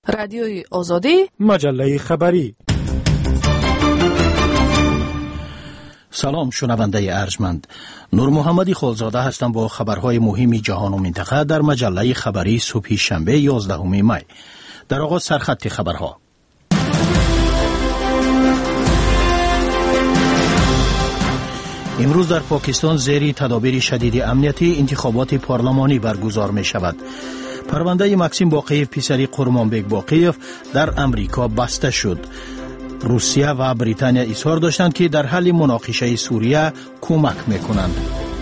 رادیوی آزادی، مجله خبری. سلام شنونده ارجمند، نور محمدی خالزاده هستم با خبرهای مهم جهان و منطقه در مجله خبری صبح شنبه 11 می. در آغاز سرخط خبرها. امروز در پاکستان زیر تدابیر شدید امنیتی انتخابات پارلمانی برگزار می شود. پرونده مکسیم باقیف پسری قرمانبک باقیف در امریکا بسته شد. روسیه و بریتانیا اظهار داشتند که در حل مناقشه سوریه کمک میکنند.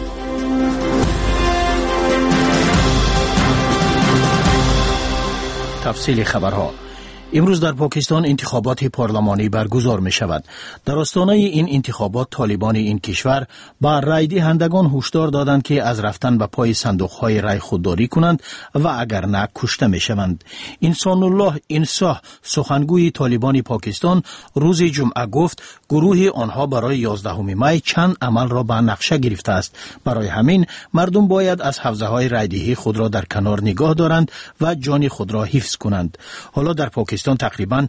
تفصیل خبرها. امروز در پاکستان انتخابات پارلمانی برگزار می شود. در آستانه این انتخابات طالبان این کشور با رای دهندگان هشدار دادند که از رفتن به پای صندوق‌های رای خودداری کنند و اگر نه کشته می شوند. انسان الله انصاح سخنگوی طالبان پاکستان روز جمعه گفت گروه آنها برای 11 می چند عمل را به نقشه گرفته است. برای همین مردم باید از حوزه‌های رایدهی خود را در کنار نگاه دارند و جان خود را حفظ کنند. حالا در پاکستان تقریباً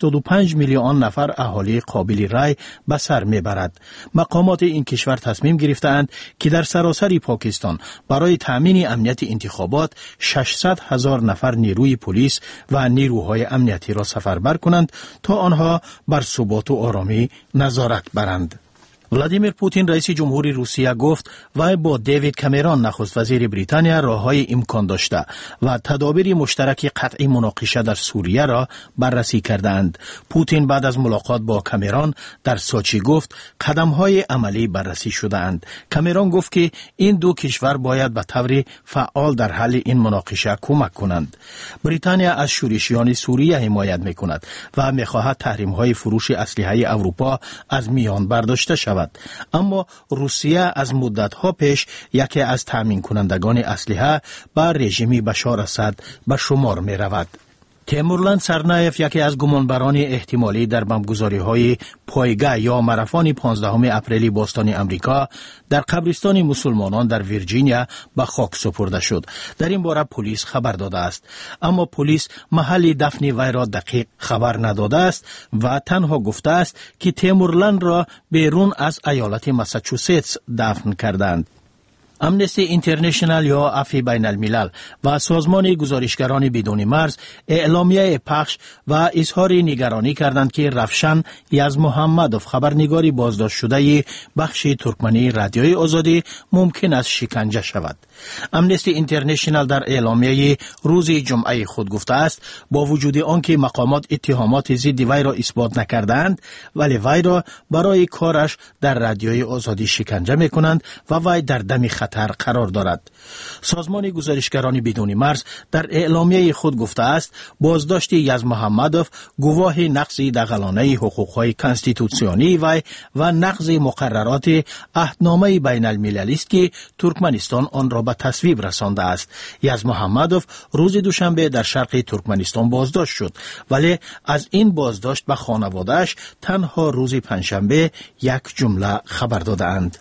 85 میلیون نفر اهالی قابل رای به سر میبرد. مقامات این کشور تصمیم گرفتند که در سراسر پاکستان برای تامین امنیت انتخابات 600,000 نفر نیروی پلیس و نیروهای امنیتی را سفربر کنند تا آنها بر ثبات و آرامی نظارت برند. ولادیمیر پوتین رئیس جمهوری روسیه گفت وی با دیوید کامرون نخست وزیر بریتانیا راههای امکان داشته و تدابیر مشترک قطعی مناقشه در سوریه را بررسی کردند. پوتین بعد از ملاقات با کامرون در سوچی گفت قدمهای عملی بررسی شده‌اند. کامرون گفت که این دو کشور باید به طور فعال در حل این مناقشه کمک کنند. بریتانیا از شورشیان سوریه حمایت می‌کند و می‌خواهد تحریم‌های فروش اسلحه اروپا از میان برداشته شود. اما روسیه از مدت‌ها پیش یکی از تامین کنندگان اسلحه بر رژیم بشار اسد به شمار می رود. تیمورلند سرنایف یکی از گمانبران احتمالی در بمبگذاری‌های پایگاه یا مارافون 15 اپریل باستانی امریکا در قبرستان مسلمانان در ویرجینیا به خاک سپرده شد. در این باره پلیس خبر داده است، اما پلیس محل دفن وی را دقیق خبر نداده است و تنها گفته است که تیمورلند را بیرون از ایالت ماساچوستس دفن کردند. امنستی اینترنشنال یا عفو بین الملل و سازمان گزارشگران بدون مرز اعلامیه پخش و اظهار نگرانی کردند که رفشن یزمحمدوف خبرنگاری بازداشت شده بخش ترکمنی رادیوی آزادی ممکن است شکنجه شود. امنستی اینترنشنال در اعلامیه روز جمعه خود گفته است با وجود آنکه مقامات اتهامات ضد وی را اثبات نکردند ولی وی را برای کارش در رادیوی آزادی شکنجه می‌کنند و وی در دم خطر قرار دارد. سازمان گزارشگران بدون مرز در اعلامیه خود گفته است بازداشت یزمحمدوف گواه نقض دغلانه حقوق‌های کانستیتوسیونی وی و نقض مقررات عهدنامه بین المللی است که ترکمنستان آن را به تصویب رسانده است. یزمحمدوف روز دوشنبه در شرق ترکمنستان بازداشت شد ولی از این بازداشت به خانواده‌اش تنها روز پنجشنبه یک جمله خبر دادند.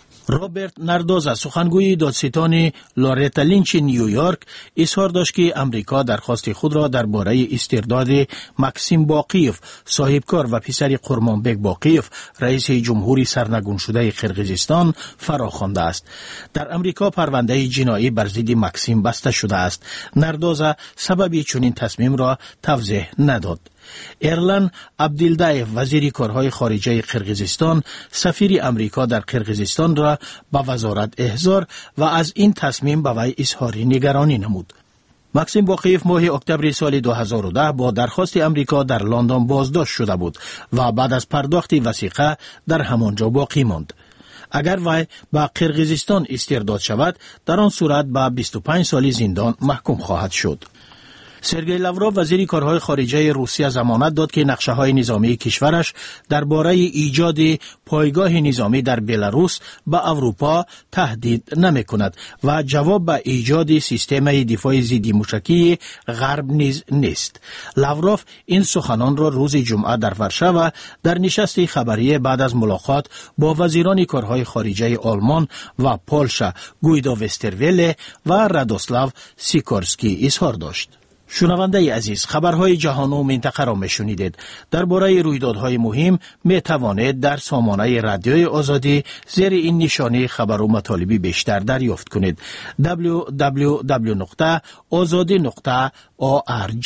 رابرت نردوزا سخنگوی دادستان لورتا لینچ نیویورک اظهار داشت که امریکا درخواست خود را درباره استرداد مکسیم باقیف صاحبکار و پسر قرمانبک باقیف رئیس جمهوری سرنگون شده قرقیزستان فراخوانده است. در امریکا پرونده جنایی بر ضد مکسیم بسته شده است. نردوزا سبب چنین تصمیم را توضیح نداد. ایرلان عبدالدایف وزیر کارهای خارجه قرقیزستان سفیر امریکا در قرقیزستان را به وزارت احضار و از این تصمیم به وی اظهار نگرانی نمود. مکسیم باقیف ماه اکتبر سال 2010 با درخواست امریکا در لندن بازداشت شده بود و بعد از پرداخت وثیقه در همانجا باقی ماند. اگر وی به قرقیزستان استرداد شود در آن صورت به 25 سال زندان محکوم خواهد شد. سرگئی لاوروف وزیر کارهای خارجه روسیه ضمانت داد که نقشه‌های نظامی کشورش درباره ایجاد پایگاه نظامی در بلاروس به اروپا تهدید نمی‌کند و جواب به ایجاد سیستم دفاع ضد موشکی غرب نیز نیست. لاوروف این سخنان را روز جمعه در ورشو در نشست خبری بعد از ملاقات با وزیران کارهای خارجه آلمان و پولش گویدو وسترویله و رادوسلاو سیکورسکی اظهار داشت. شنونده عزیز، خبرهای جهان و منطقه را میشنیدید. درباره رویدادهای مهم می توانید در سامانه رادیوی آزادی زیر این نشانی خبر و مطالبی بیشتر دریافت کنید. www.azadi.org.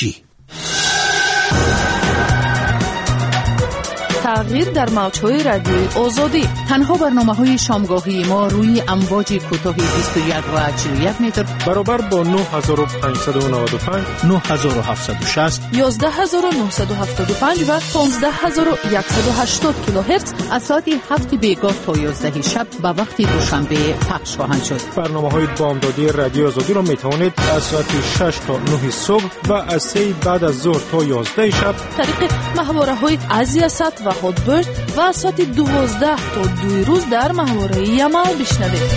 تغییر در موج‌های رادیوی آزادی. تنها برنامه‌های شامگاهی ما روی امواج کوتاه 21 و 41 متر برابر با 9595 9760 11975 و 15180 کیلوهرتز از ساعت 7 بیگاه تا 11 شب به وقت دوشنبه پخش خواهند شد. برنامه‌های بامدادی رادیو آزادی را می‌توانید از ساعت 6 تا 9 صبح و از 3 بعد از ظهر تا 11 شب طریق محوره‌های ازیاست و هاتبرد و از ساعت 12 تا 2 روز در محوره یمن بشنوید.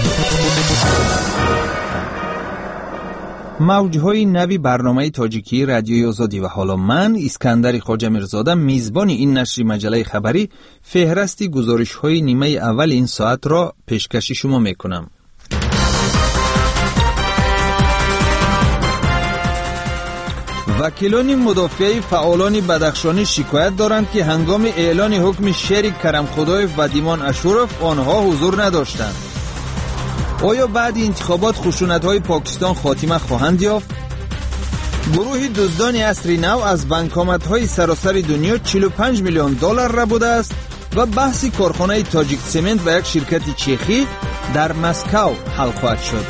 موج‌های نوی برنامه تاجیکی رادیوی آزادی و حالا من اسکندر خواجه میرزاده میزبان این نشر مجله خبری فهرستی گزارش‌های نیمه اول این ساعت را پیشکش شما میکنم. وکیلان مدافع فعالان بدخشانی شکایت دارند که هنگام اعلان حکم شریک کرم خدایف و دیمان اشورف آنها حضور نداشتند. آیا بعد انتخابات خشونت‌های پاکستان خاتمه خواهند یافت؟ گروه دزدان عصر نو از بانکامت‌های سراسر دنیا 45 میلیون دلار را بوده است و بحث کارخانه تاجیک سمنت و یک شرکت چیخی در مسکو حل خواهد شد.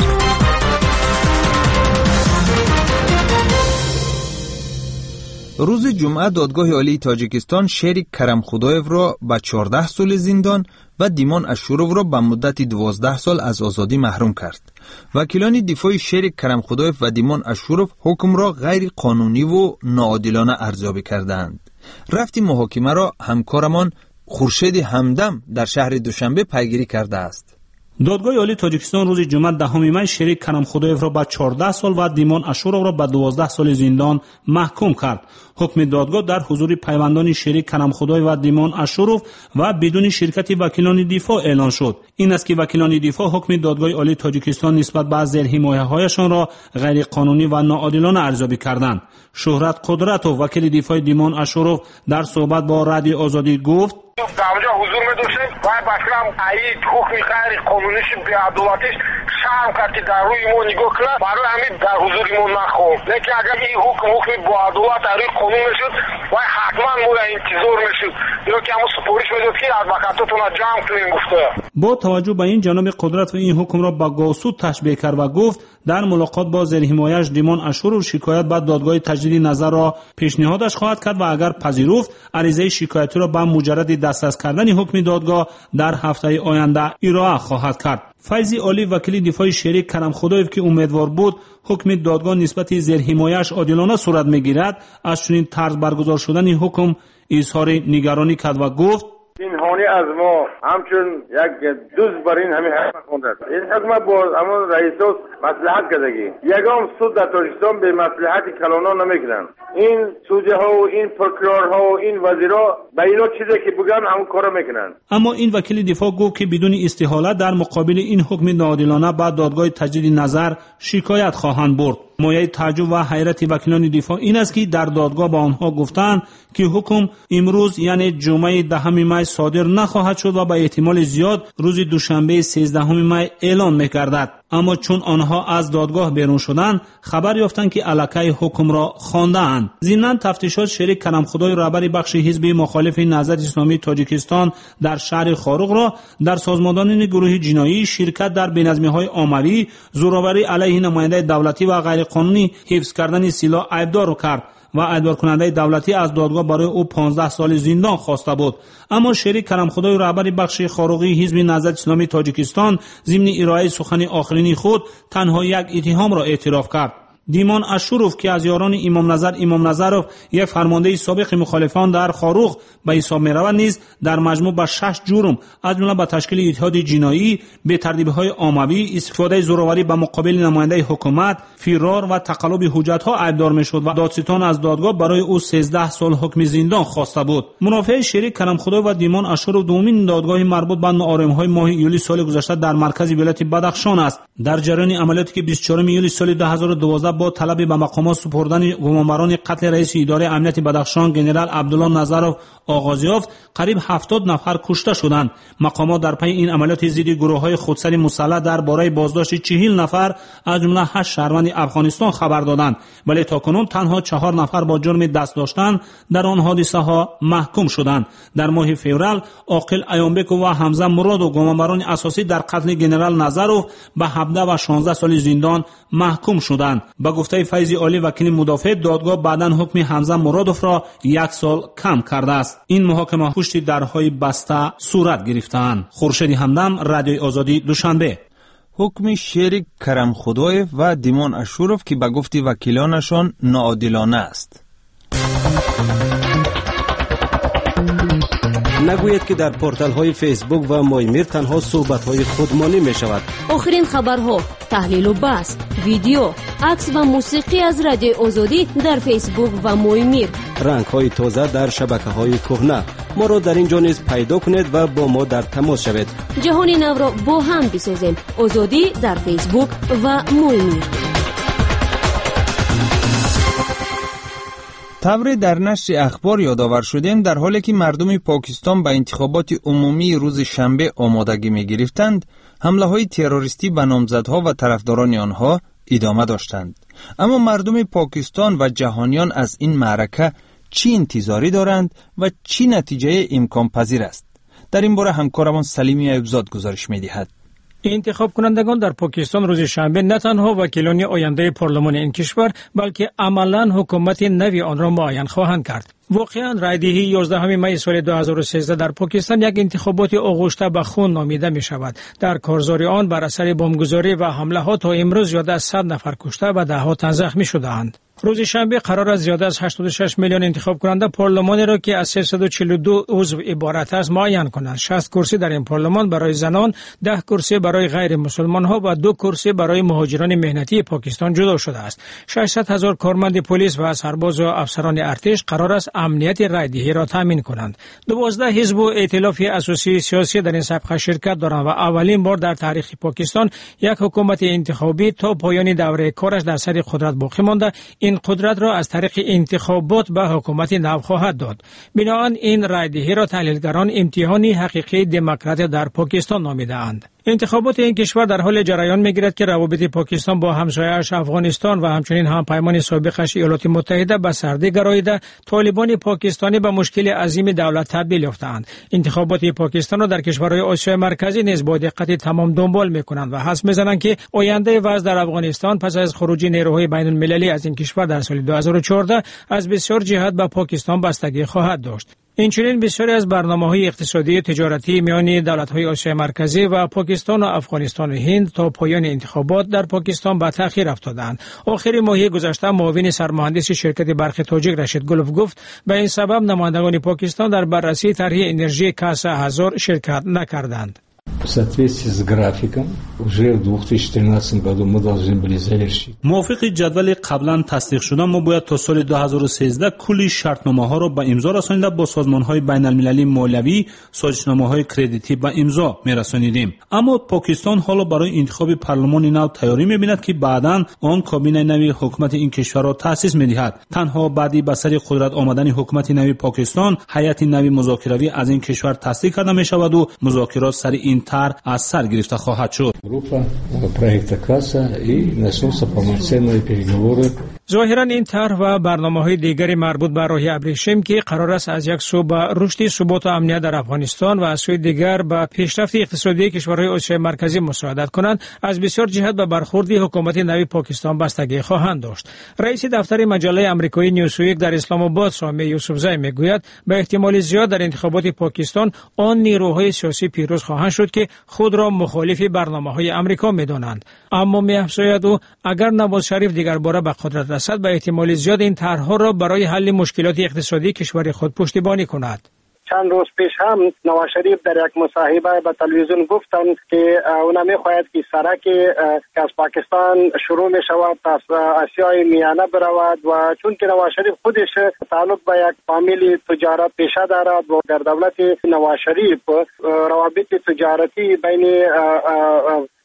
روز جمعه دادگاه عالی تاجیکستان شریک کرم خدایف را به 14 سال زندان و دیمان اشورف را به مدت 12 سال از آزادی محروم کرد. وکیلان دفاع شریک کرم خدایف و دیمان اشورف حکم را غیر قانونی و ناعادلانه ارزیابی کردند. رفت محاکمه را همکارمان خورشید همدم در شهر دوشنبه پیگیری کرده است. دادگاه عالی تاجیکستان روز جمعه 10 می شریک کرم خدایف را به 14 سال و دیمان اشورف را به 12 سال زندان محکوم کرد. حکم دادگاه در حضور پیوندان شریک کرم خدایف و دیمان اشورف و بدون شرکت وکیلان دفاع اعلان شد. این است که وکیلان دفاع حکم دادگاه عالی تاجیکستان نسبت به زیرحمایه‌هایشان را غیر قانونی و ناعادلانه ارزیابی کردند. شهرت قدرتوف وکیل دفاع دیمان اشورف در صحبت با رادیو آزادی گفت: در اونجا حضور می‌داشتیم و باشم ای حکم غیر قانونیش بی‌عدالتیش شرم کرد که در روی ما نگاه کنه، برای همین در حضور ما نخواست. لیکن اگر این حکم با عدالت در روی قانون میشد و حتما ما انتظار میشد یا که همون سپارش میداد که از مکاتبتون جمع کنیم گفته. با توجه به این جناب قدرت و این حکم را با گاسود تشبیه کرد و گفت در ملاقات با زیرحمایه‌اش دیمان اشورف شکایت به دادگاه تجدید نظر را پیشنهادش خواهد کرد و اگر پذیرفت عریضه شکایتی را به مجرد دسترس کردن حکم دادگاه در هفته آینده ارائه خواهد کرد. فیضی عالی وکیل دفاع شریک کرم خدایف که امیدوار بود حکم دادگاه نسبت زیرحمایه‌اش عادلانه صورت میگیرد از چنین طرز برگزار شدن حکم اظهار نگرانی کرد و گفت: این هانی از ما همچون یک دوز بر این همین حکم خونده. این حکم با همون رئیس مصلحت کردگی. یگام سود در تاجیکستان به مصلحت کلانا نمیکنن. این سوجه ها و این پروکرور ها و این وزیرا به اینا چیزی که بگن همون کارو میکنن. اما این وکیل دفاع گفت که بدون استحاله در مقابل این حکم ناعادلانه به دادگاه تجدید نظر شکایت خواهند برد. مایه تعجب و حیرت وکیلان دفاع این است که در دادگاه به آنها گفتند که حکم امروز یعنی جمعه 10 می صادر نخواهد شد و به احتمال زیاد روز دوشنبه 13 می اعلان می‌گردد. اما چون آنها از دادگاه بیرون شدند خبر یافتند که الکی حکم را خوانده‌اند. ضمناً تفتیشات شریک کرم خدای رهبر بخش حزب مخالف نهضت اسلامی تاجیکستان در شهر خاروق را در سازماندهی گروه جنایی شرکت در بینظمی‌های عامری، زورآوری علیه نماینده دولتی و غیر قانونی حفظ کردن سلاح ایبدار کرد و ایبدار کننده دولتی از دادگاه برای او 15 سال زندان خواسته بود. اما شریک کرم خدای رهبر بخش خاروقی حزب نهضت اسلامی تاجیکستان ضمن ارائه سخن آخرین خود تنها یک اتهام را اعتراف کرد. دیمان اشورف که از یاران امام نظرov یک فرمانده سابق مخالفان در خاروق به حساب می‌رود نیز در مجموع به 6 جرم از جمله به تشکیل اتحاد جنایی، به ترتیب‌های عاموی، استفاده زورآوری به مقابل نماینده حکومت، فرار و تقلب حجت‌ها ایبدار می‌شد و دادستان از دادگاه برای او 13 سال حکم زندان خواسته بود. منافع شریک کرم خدای و دیمان اشورف دومین دادگاه مربوط به ناآرامی‌های ماه یولی سال گذشته در مرکز ولایت بدخشان است. در جریان عملیاتی که 24 یولی سال 2012 با طلب به مقامات سپردن گمانبران قتل رئیس اداره امنیت بدخشان جنرال عبدالله نظرов آغاز یافت، قریب 70 نفر کشته شدند. مقامات در پی این عملیات ضد گروه‌های خودسری مسلح درباره بازداشت 40 نفر از جمله 8 شهروند افغانستان خبر دادند، ولی تاکنون تنها 4 نفر با جرم دست داشتن در آن حادثه ها محکوم شدند. در ماه فوریه عاقل ایامبک و حمزه مراد و گمانبران اساسی در قتل جنرال نظرov به 17 و 16 سال زندان محکوم شدند. به گفته فیض عالی وکیل مدافع، دادگاه بعداً حکم حمزه مرادov را 1 سال کم کرده است. این محاکمه پشت درهای بسته صورت گرفتند. خورشید همدم، رادیوی آزادی، دوشنبه. حکم شریک کرم خدایف و دیمان اشورف که به گفت وکیلانشان ناعادلانه است. نگوید که در پورتال های فیسبوک و مایمیر تنها صحبت های خودمانی می شود. آخرین خبرها، تحلیل و بحث، ویدیو، عکس و موسیقی از رادیو آزادی در فیسبوک و مایمیر. رنگ های تازه در شبکه های کهنه. ما را در اینجا نیز پیدا کنید و با ما در تماس شوید. جهان نو را با هم بسازیم. آزادی در فیسبوک و مایمیر. طبری در نشر اخبار یادآور شدیم در حالی که مردم پاکستان به انتخابات عمومی روز شنبه آمادگی می گرفتند، حمله های تروریستی به نامزدها و طرفداران آنها ادامه داشتند. اما مردم پاکستان و جهانیان از این معرکه چی انتظاری دارند و چی نتیجه امکان پذیر است؟ در این باره همکارمان سلیمی ایوبزاد گزارش می دهد. انتخاب کنندگان در پاکستان روز شنبه نه تنها وکیلان آینده پارلمان این کشور بلکه عملاً حکومت نوی آن را معین خواهند کرد. واقعاً رایدهی 11 می سال 2013 در پاکستان یک انتخابات آغشته به خون نامیده می شود. در کارزار آن بر اثر بمبگذاری و حمله ها تا امروز زیاده از 100 نفر کشته و ده‌ها تن زخمی شده‌اند. روز شنبه قرار است زیاده از 86 میلیون انتخاب کننده پارلمانی را که از 342 عضو عبارت است معین کنند. 60 کرسی در این پارلمان برای زنان، 10 کرسی برای غیر مسلمان ها و 2 کرسی برای مهاجران مهنتی پاکستان جدا شده است. 600,000 کارمند پلیس و سرباز و افسران ارتش قرار است امنیت رایدهی را تامین کنند. 12 حزب و ائتلاف اساسی سیاسی در این سابقه شرکت دارند و اولین بار در تاریخ پاکستان یک حکومت انتخابی تا پایان دوره کارش در سر قدرت باقی مانده این قدرت را از طریق انتخابات به حکومت نو خواهد داد. بنابراین این رایدهی را تحلیلگران امتحانی حقیقی دموکراسی در پاکستان نامیده‌اند. انتخابات این کشور در حال جریان می‌گیرد که روابط پاکستان با همسایه‌اش افغانستان و همچنین همپیمان سابقش ایالات متحده به سردی گراییده، طالبان پاکستانی به مشکل عظیم دولت تبدیل یافتند. انتخابات پاکستان را در کشورهای آسیای مرکزی نیز با دقت تمام دنبال می‌کنند و حدس می‌زنند که آینده وضع در افغانستان پس از خروج نیروهای بین‌المللی از این کشور در سال 2014 از بسیار جهات به پاکستان بستگی خواهد داشت. اینچنین بسیاری از برنامه‌های اقتصادی و تجارتی میان دولت‌های آسیای مرکزی و پاکستان و افغانستان و هند تا پایان انتخابات در پاکستان به تأخیر افتادند. آخر ماه گذشته معاون سرمهندس شرکت برق تاجیک رشید گلوف گفت به این سبب نمایندگان پاکستان در بررسی طرح انرژی کاسا 1000 شرکت نکردند. В соответствии с графиком уже в 2013 году мы должны были завершить. موافق جدول قبلا تصدیق شده ما باید تا سال 2013 کلی شرطنامه‌ها را به امضا رسانیده با سازمان‌های بین‌المللی مالیوی سازشنامه‌های کردیتی به امضا می‌رسانیدیم. اما پاکستان حالا برای انتخاب پارلمان نو تیاری می‌بیند که بعداً آن کابینه نوی حکومت این کشور را تأسیس می‌دهد. تنها بعدی به سر قدرت آمدن حکومت نوی پاکستان هیئت نوی مذاکراتی از این کشور تصدیق کرده می‌شود و مذاکرات سر این طرح از سر گرفته خواهد شد. ظاهراً این طرح و برنامه‌های دیگری مربوط به راه ابریشم که قرار است از یک سو به رشد ثبات و امنیت در افغانستان و از سوی دیگر به پیشرفت اقتصادی کشورهای آسیای مرکزی مساعدت کنند، از بسیار جهات به برخورد حکومت نوی پاکستان بستگی خواهند داشت. رئیس دفتر مجله آمریکایی نیوزویک در اسلام آباد سامی یوسفزئی میگوید به احتمال زیاد در انتخابات پاکستان آن نیروهای سیاسی پیروز خواهند شد که خود را مخالف برنامه‌های آمریکا می‌دانند. اما می‌افزاید او اگر نواز شریف دیگر باره به قدرت رسد به احتمال زیاد این طرح‌ها را برای حل مشکلات اقتصادی کشور خود پشتیبانی کند. چند روز پیش هم نواز شریف در یک مصاحبه به تلویزیون گفتند که اونا می‌خواهد که سرک که از پاکستان شروع می‌شود تا آسیای میانه برود و چون که نواز شریف خودش تعلق به یک فامیل تجارت پیشه دارد و در دولت نواز شریف روابط تجارتی بین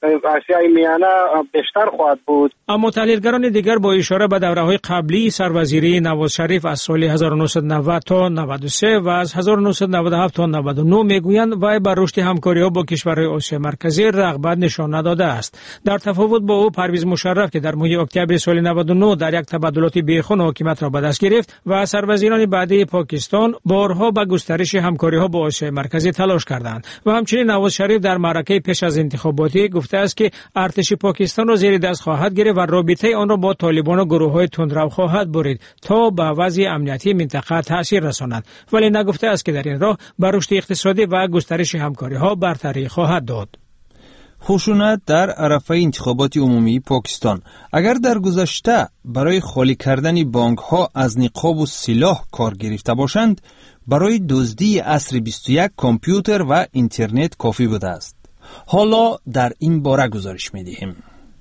آسیای میانه بیشتر خواهد بود. اما تحلیلگران دیگر با اشاره به دوره‌های قبلی سروزیری نواز شریف از سال 1990 تا 93 و از 1997 تا 99 میگویند وی بر رشد همکاری‌ها با کشورهای آسیا مرکزی رغبت نشان نداده است. در تفاوت با او پرویز مشرف که در ماه اکتبر سال 99 در یک تبادلات بیخون حکومت را به دست گرفت و سروزیران بعدی پاکستان بارها به گسترش همکاری‌ها با آسیا مرکزی تلاش کردند و همچنین نواز شریف در معرکه پیش از انتخاباتی گفته است که ارتش پاکستان را زیر دست خواهد گرفت و رابطه آن را با طالبان و گروه‌های تندرو خواهد برید تا به وضع امنیتی منطقه تاثیر رساند، ولی نگفته است که در این راه بر رشد اقتصادی و گسترش همکاری‌ها برتری خواهد داد. خشونت در عرصه انتخابات عمومی پاکستان. اگر در گذشته برای خالی کردن بانک‌ها از نقاب و سلاح کار گرفته باشند، برای دزدی عصر 21 کامپیوتر و اینترنت کافی بوده است. حالا در این باره گزارش می‌دهیم.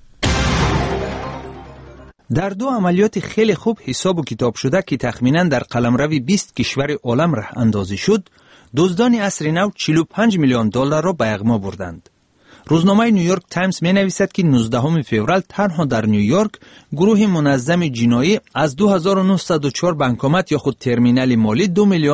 در دو عملیات خیلی خوب حساب و کتاب شده که تخمیناً در قلمرو 20 کشور عالم راه اندازی شد، دزدان عصر نو 45 میلیون دلار را به اغما بردند. روزنامه نیویورک تایمز می نویسد که 19 فوریه تنها در نیویورک گروه منظم جنایی از 2904 بانکومت یا خود ترمینال مالی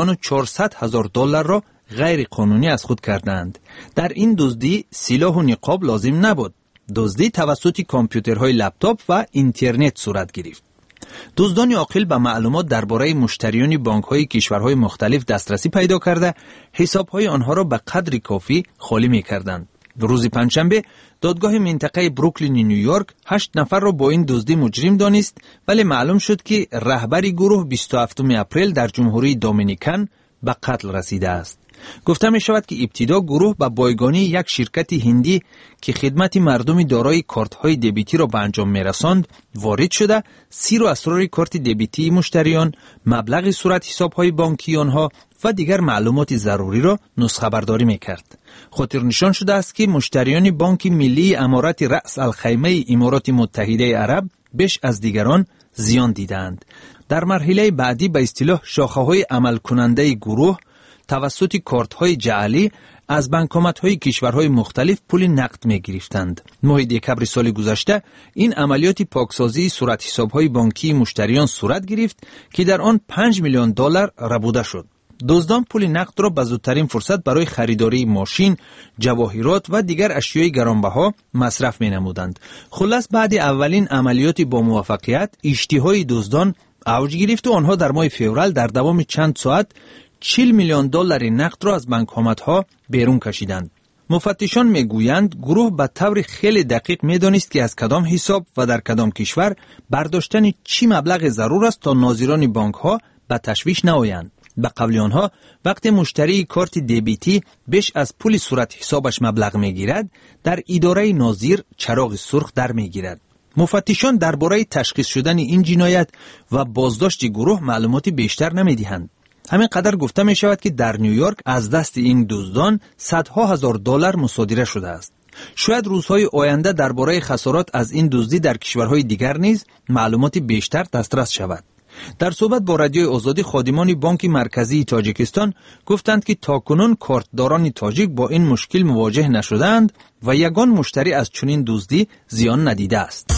2,400,000 دلار را غیر قانونی از خود کردند. در این دزدی سلاح و نقاب لازم نبود. دزدی توسط کامپیوترهای لپتاپ و اینترنت صورت گرفت. دزدان عاقل به معلومات درباره مشتریان بانک‌های کشورهای مختلف دسترسی پیدا کرده، حساب‌های آنها را به قدر کافی خالی می‌کردند. روز پنجشنبه دادگاه منطقه بروکلین نیویورک 8 نفر را با این دزدی مجرم دانست، ولی معلوم شد که رهبر گروه 27 اپریل در جمهوری دومینیکن به قتل رسیده است. گفته می شود که ابتدا گروه به بایگانی یک شرکت هندی که خدمت مردم دارای کارت‌های دبیتی را به انجام می‌رساند وارد شده، سیر و اسرار کارت دبیتی مشتریان، مبلغ صورت حساب‌های بانکی آنها و دیگر معلومات ضروری را نسخه برداری می‌کرد. خاطر نشان شده است که مشتریان بانک ملی امارت رأس الخیمه امارات متحده عرب بیش از دیگران زیان دیدند. در مرحله بعدی به اصطلاح شاخه‌های عمل کننده گروه توسط کارت‌های جعلی از بانکومت‌های کشورهای مختلف پول نقد می‌گرفتند. ماه دکبر سال گذشته این عملیات پاکسازی صورت حساب‌های بانکی مشتریان صورت گرفت که در آن 5 میلیون دلار ربوده شد. دزدان پول نقد را به زودترین فرصت برای خریداری ماشین، جواهرات و دیگر اشیای گرانبها مصرف می‌نمودند. خلاص بعد اولین عملیات با موفقیت، اشتهای دزدان اوج گرفت و آنها در ماه فوریه در دوام چند ساعت 40 میلیون دلار نقد را از بانک‌ها بیرون کشیدند. مفتشان میگویند گروه به طور خیلی دقیق میدانست که از کدام حساب و در کدام کشور برداشتن چی مبلغ ضرور است تا ناظران بانک‌ها به تشویش نآیند. به قول آنها وقتی مشتری کارت دبیتی بیش از پول صورت حسابش مبلغ میگیرد، در اداره ناظر چراغ سرخ در میگیرد. مفتشان درباره تشخیص شدن این جنایت و بازداشت گروه معلوماتی بیشتر نمیدهند. همین قدر گفته می شود که در نیویورک از دست این دزدان صدها هزار دلار مصادره شده است. شاید روزهای آینده درباره خسارات از این دزدی در کشورهای دیگر نیز معلومات بیشتر دسترس شود. در صحبت با رادیوی آزادی خادمان بانک مرکزی تاجیکستان گفتند که تاکنون کارتداران تاجیک با این مشکل مواجه نشدند و یگان مشتری از چنین دزدی زیان ندیده است.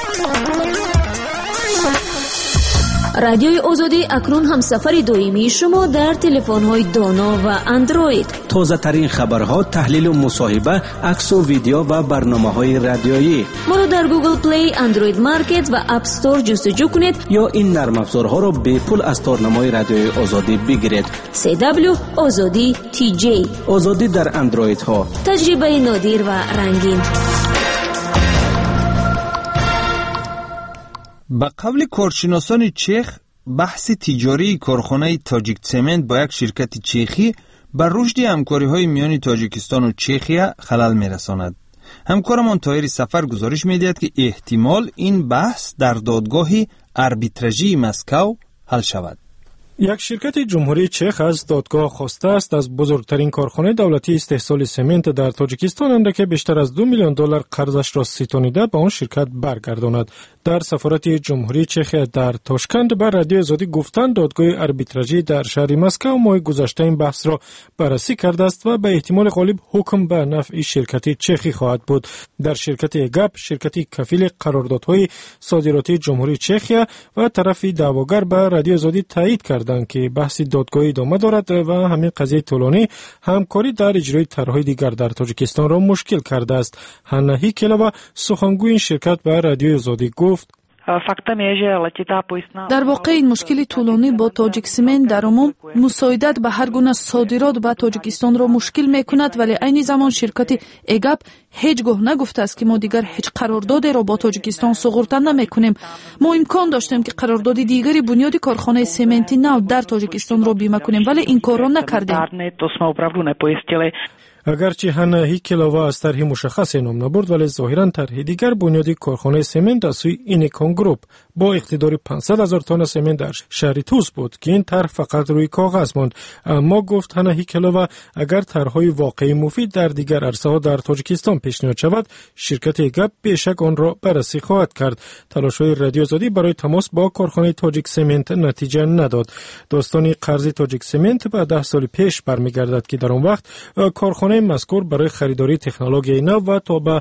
رادیوی آزادی اکنون هم سفر دائمی شما در تلفن‌های دانا و اندروید. تازه ترین خبرها، تحلیل و مصاحبه، عکس و ویدیو و برنامه‌های رادیویی. ما را در گوگل پلی، اندروید مارکت و اپ استور جستجو کنید یا این نرم افزارها را به پول از تارنمای رادیوی آزادی بگیرید. CW آزادی TJ. آزادی در اندروید ها. تجربه نادر و رنگین. به قول کارشناسان چخ، بحث تجاری کارخانه تاجیک سمنت با یک شرکت چخی بر رشد همکاری‌های میان تاجیکستان و چخیه خلل می‌رساند. همکارمان طاهر سفر گزارش می‌دهد که احتمال این بحث در دادگاه آربیتراژی مسکو حل شود. یک شرکت جمهوری چخ از دادگاه خواسته است از بزرگترین کارخانه دولتی استحصال سمنت در تاجیکستان آن را که بیشتر از $2 میلیون قرضش را ستانیده به آن شرکت برگرداند. در سفارت جمهوری چخ در تاشکند بر رادیو آزادی گفتند دادگاه آربیتراژی در شهر مسکو ماه گذشته این بحث را بررسی کرده است و به احتمال غالب حکم به نفع شرکت چخی خواهد بود. در شرکت اگاپ، شرکتی کفیل قراردادهای صادراتی جمهوری چخیا و طرف دعواگر به رادیو آزادی تایید کردند که بحث دادگاهی ادامه دارد و همین قضیه طولانی همکاری در اجرای طرحهای دیگر در تاجیکستان را مشکل کرده است. هانا هیکلوا سخنگوی این شرکت به رادیو آزادی گفت در واقع این مشکل طولانی با تاجیکسمنت در عموم مساعدت به هر گونه صادرات به تاجیکستان را مشکل میکند، ولی عین زمان شرکت اگاپ هیچ گاه نگفته است که ما دیگر هیچ قراردادی را با تاجیکستان سوغورتن نمیکنیم. ما امکان داشتیم که قرارداد دیگری بنیاد کارخانه سمنتی نو در تاجیکستان را بیمه کنیم، ولی این کار را نکردیم. اگرچه هانا هیکلوا از طرح مشخص نام نبرد، ولی ظاهرا طرح دیگر بنیاد کارخانه سمنت از سوی اینکون گروپ با اقتدار 500,000 تن سمنت در شهر توس بود که این طرح فقط روی کاغذ ماند. اما گفت هانا هیکلوا اگر طرحهای واقعی مفید در دیگر عرصه‌ها در تاجیکستان پیشنهاد شود، شرکت اگاپ بیشک آن را بررسی خواهد کرد. تلاش‌های رادیو آزادی برای تماس با کارخانه تاجیک سمنت نتیجه نداد. داستان قرض تاجیک سمنت به 10 سال پیش برمیگردد که در آن وقت کارخانه مذکور برای خریداری تکنولوژی نو و تا به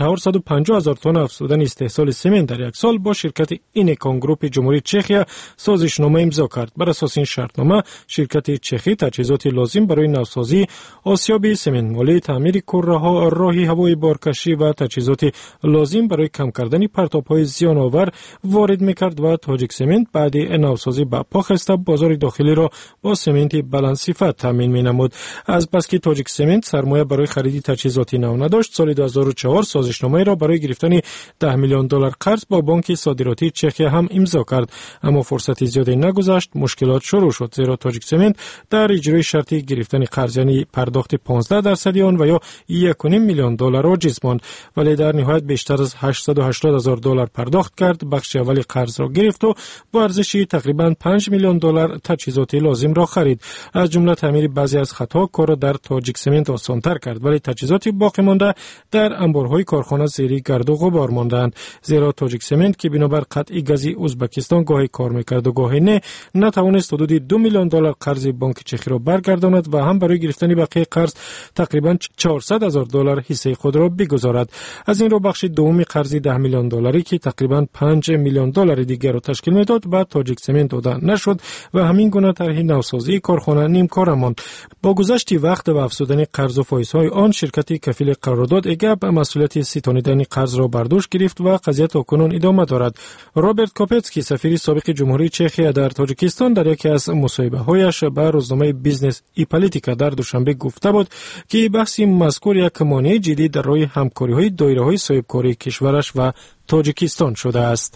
450,000 تن افزودن استحصال سمنت در یک سال با شرکت اینکون گروپ جمهوری چخیا سازشنامه امضا کرد. بر اساس این شرطنامه شرکت چخی تجهیزات لازم برای نوسازی، آسیابی سمنت مالی، تعمیر کره‌ها، راهی هوایی بارکشی و تجهیزات لازم برای کم کردن پرتاب‌های زیان آور وارد می‌کرد و تاجیک سمنت بعد نوسازی به پا خسته بازار داخلی را با سمنت بلند صفت تامین می‌نمود. از بس که تاجیک سمنت سرمایه برای خرید تجهیزات نو نداشت، سال 2004 سازشنامه را برای گرفتن $10 میلیون قرض با بانک صادراتی چخیا هم امضا کرد. اما فرصتی زیادی نگذشت، مشکلات شروع شد، زیرا تاجیک سمنت در اجرای شرطی گرفتن قرض یعنی پرداخت 15% آن و یا $1.5 میلیون عاجز ماند، ولی در نهایت بیشتر از $880,000 پرداخت کرد. بخش اول قرض را گرفت و با ارزش تقریبا $5 میلیون تجهیزات لازم را خرید. از جمله تعمیر بعضی از خطها کار را در تاجیک سمنت آسان‌تر کرد، ولی تجهیزات باقی مانده در انبارهای کارخانه زیر گرد و غبار ماندند، زیرا تاجیک سمنت که بنابر قطع گاز ازبکستان گاهی کار میکرد و گاهی نه، نتوانست حدود $2 میلیون قرض بانک چخی را برگرداند و هم برای گرفتن بقیه قرض تقریبا $400,000 حصه خود را بگذارد. از این رو بخش دومی قرض $10 میلیون که تقریبا $5 میلیون دیگر را تشکیل میداد به تاجیک سمنت داده نشد و همین گونه طرح نوسازی کارخانه نیمکار ماند. با گذشت وقت و افزودن قرض و فایزهای آن، شرکت کفیل قرارداد اگاپ مسئولیت ستانیدن قرض را بر دوش گرفت و قضیه تاکنون ادامه دارد. رابرت کاپتسکی سفیر سابق جمهوری چخیا در تاجیکستان در یکی از مصاحبه‌هایش به روزنامه بیزنس ای پالیتیکا در دوشنبه گفته بود که بحث مذکور یک مانع جدید در راه همکاری‌های دایره‌های صاحبکاری کشورش و تاجیکستان شده است.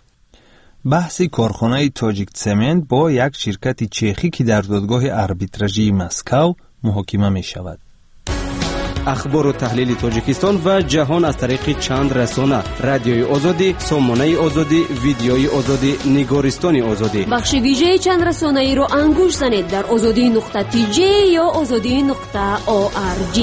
بحث کارخانه تاجیک سمنت با یک شرکت چخی که در دادگاه آربیتراژی مسکو محاکمه می شود. اخبار و تحلیل تاجیکستان و جهان از طریق چند رسانه: رادیوی آزادی، سامانه آزادی، ویدیوی آزادی، نگارستان آزادی. بخش ویژه چند رسانه ای را انگوش زنید در azadi.tj یا azadi.org.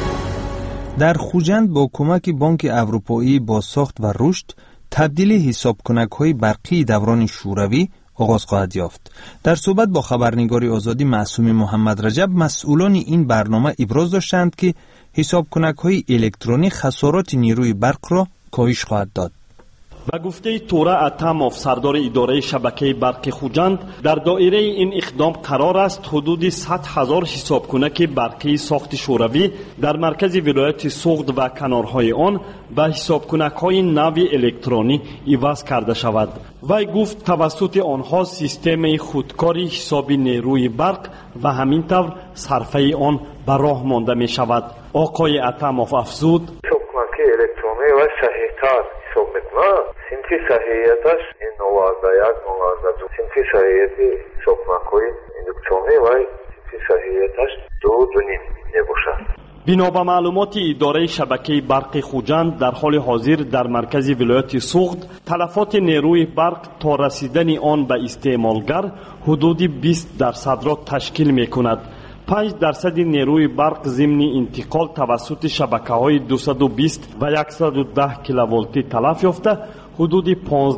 در خوجند با کمک بانک اروپایی با ساخت و رشد تبدیل حسابکنک‌های برقی دوران شوروی آغاز خواهد یافت. در صحبت با خبرنگار آزادی معصوم محمد رجب، مسئولان این برنامه ابراز داشتند که حسابکنک‌های الکترونی خسارات نیروی برق را کاهش خواهد داد. به گفته توره اتماف، سردار اداره شبکه برق خوجند، در دایره این اقدام قرار است حدود 100,000 حسابکنک برقی ساخت شوروی در مرکز ولایت سوغد و کنارهای آن به حسابکنک‌های نو الکترونی عوض کرده شود. وی گفت توسط آنها سیستم خودکاری حساب نیروی برق و همین طور صرفه آن به راه مانده می شود. آقای اتماف افزود: حسابکنک الکترونی و صحیح‌تر حساب میکنه. سنتی صحیحیتش این 91 92 سنتی صحیحیتی حسابکنک‌های الکترونی و سنتی صحیحیتش 2.5 میباشد. بنا به معلومات اداره شبکه برق خوجند، در حال حاضر در مرکز ولایت سوخت تلفات نیروی برق تا رسیدن آن به استعمالگر حدود 20% را تشکیل می کند. 5% نیروی برق ضمن انتقال توسط شبکه‌های 220 و 110 کیلوولتی تلف یافته، حدود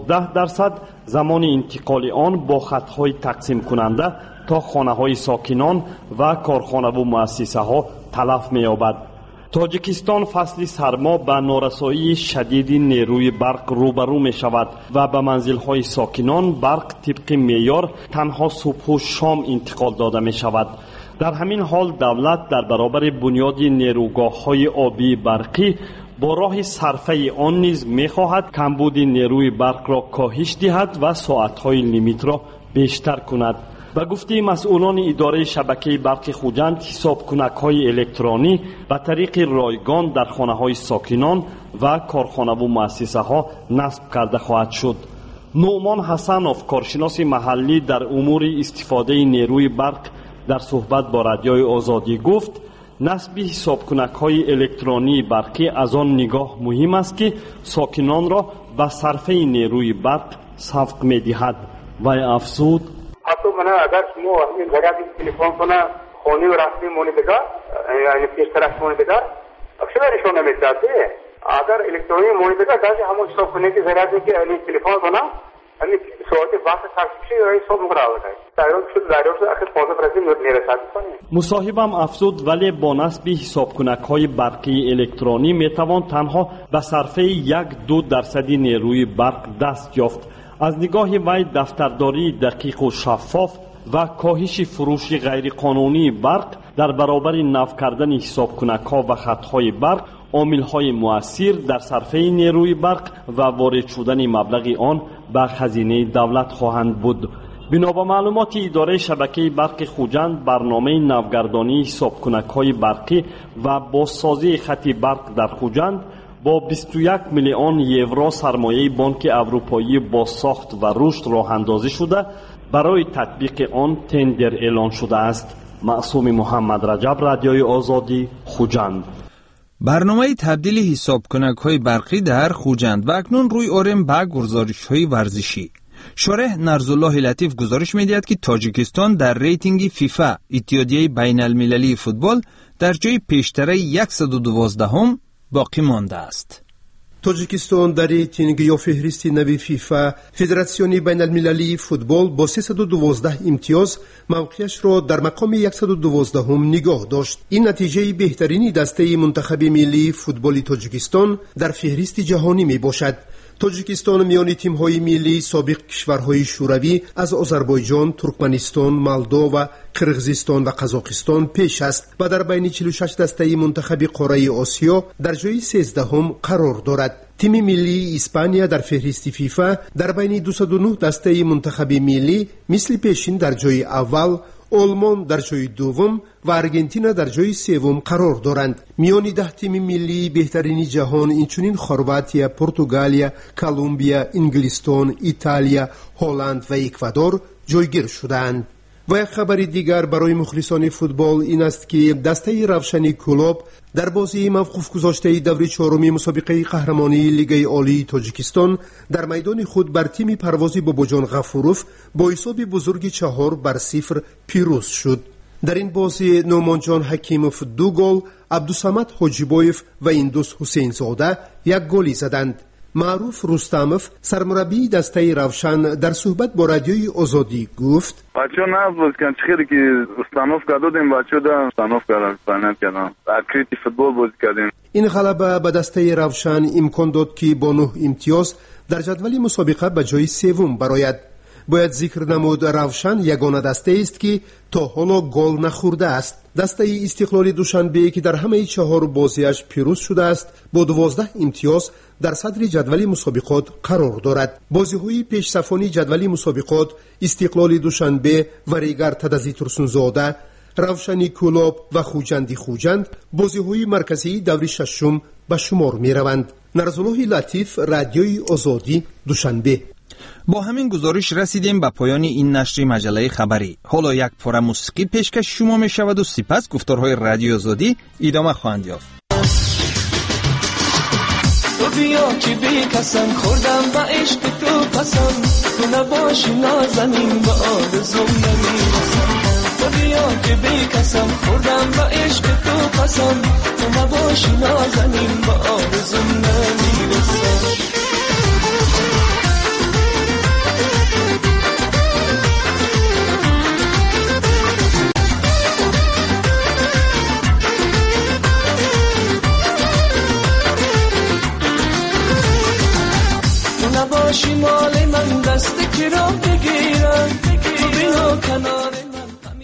15% زمان انتقال آن با خط‌های تقسیم کننده تا خانه‌های ساکنان و کارخانه و مؤسسه‌ها تلف می‌یابد. تاجیکستان فصل سرما به نارسایی شدید نیروی برق روبرو می‌شود و به منزل‌های ساکنان برق طبق معیار تنها صبح و شام انتقال داده می‌شود. در همین حال دولت در برابر بنیاد نیروگاه‌های آبی برقی با راه صرفه آن نیز می‌خواهد کمبود نیروی برق را کاهش دهد و ساعت‌های لیمیت را بیشتر کند. به گفته مسئولان اداره شبکه برق خوجند، حسابکنک‌های الکترونی به طریق رایگان در خانه‌های ساکنان و کارخانه و مؤسسه‌ها نصب کرده خواهد شد. نومان حسنوف، کارشناس محلی در امور استفاده نیروی برق، در صحبت با رادیوی آزادی گفت نصب حسابکنک‌های الکترونی برقی از آن نگاه مهم است که ساکنان را به صرفه نیروی برق سبق می‌دهد. و افزود حتی من اگر شما همین غرض تلفن کنه خونی و رسمی مونیتگار یعنی پیش طرف مونیتگار اکثر نشون نمیده. اگر الکترونی مونیتگار داشته همون حساب کنه که غرضی که یعنی تلفن کنه یعنی ساعت وقت ترسیشی یا حساب مقرار کنه تقریبا شد دریافت آخر 15% میرسد کنه. مصاحبم افزود ولی با نصب حسابکنک‌های برقی الکترونی میتوان تنها به صرفه 1-2% نیروی برق دست یافت. از نگاه وی دفترداری دقیق و شفاف و کاهش فروش غیرقانونی برق در برابر نصب کردن حسابکنک‌ها و خط‌های برق عامل‌های مؤثر در صرفه نیروی برق و وارد شدن مبلغ آن به خزینه دولت خواهند بود. بنا به معلومات اداره شبکه برق خوجند، برنامه نوگردانی حسابکنک‌های برقی و بازسازی خط برق در خوجند با 21 میلیون یورو سرمایه بانک اروپایی بازساخت و رشد راه اندازی شده. برای تطبیق آن تندر اعلان شده است. معصوم محمد رجب، رادیوی آزادی، خوجند. برنامه تبدیل حسابکنک‌های برقی در خوجند و اکنون روی آرم به گزارش‌های ورزشی. شارح نرزالله لطیف گزارش می‌دهد که تاجیکستان در ریتینگ فیفا اتحادیه بین‌المللی فوتبال در جای پیشتره 112 باقی مانده است. تاجیکستان در ریتینگ یا فهرست نوی فیفا فدراسیون بین المللی فوتبال با 312 امتیاز موقعش را در مقام 112 نگاه داشت. این نتیجه بهترین دسته منتخب ملی فوتبال تاجیکستان در فهرست جهانی می باشد. تاجیکستان میان تیم‌های ملی سابق کشورهای شوروی از آذربایجان، ترکمنستان، مولدو و قرقیزستان و قزاقستان پیش است و در بین 46 دسته منتخب قاره آسیا در جای 13 قرار دارد. تیم ملی اسپانیا در فهرست فیفا در بین 209 دسته منتخب ملی مثل پیشین در جای اول، آلمان در جای دوم و ارژانتین در جای سوم قرار دارند. میان 10 تیم ملی بهترین جهان اینچنین خرواتیا، پرتغالیا، کلمبیا، انگلستان، ایتالیا، هلند و اکوادور جایگیر شدند. و یک خبر دیگر برای مخلصان فوتبال این است که دسته روشنی کلوب در بازی موقوف گذاشته دور چهارم مسابقه قهرمانی لیگ عالی تاجیکستان در میدان خود بر تیم پروازی باباجان غفوروف با حساب بزرگ 4-0 پیروز شد. در این بازی نومان جان حکیموف 2 گل، عبدالصمد حاجیبایف و ایندوس حسین زاده 1 گلی زدند. معروف رستموف سرمربی دسته روشن در صحبت با رادیوی آزادی گفت بچه‌ها نباز بازی کردن، خیلی که رستموف دادیم بچه‌ها دادن رستموف کردن اکریتی فوتبال بازی کردیم. این غلبه به دسته روشن امکان داد که با 9 امتیاز در جدول مسابقه به جای سوم برآید. باید ذکر نمود روشن یگانه دسته است که تا حالا گل نخورده است. دسته استقلال دوشنبه که در همه 4 بازیش پیروز شده است با 12 امتیاز در صدر جدول مسابقات قرار دارد. بازی‌های پیش‌صفانی جدول مسابقات استقلال دوشنبه و ریگر تدزی ترسونزاده، روشنی کلوب و خوجند بازی‌های مرکزی دور ششم به شمار می‌روند. نرزالله لطیف، رادیوی آزادی، دوشنبه. با همین گزارش رسیدیم به پایان این نشر مجله خبری. حالا یک پاره موسیقی پیشکش شما می شود و سپس گفتارهای رادیو آزادی ادامه خواهند یافت. تو بیا که بی قسم خوردم با عشق تو قسم، تو نباشی نازنین با آرزوم نمیرسم. تو بیا که بی قسم خوردم با عشق تو قسم، تو نباشی نازنین با آرزوم نمیرسم.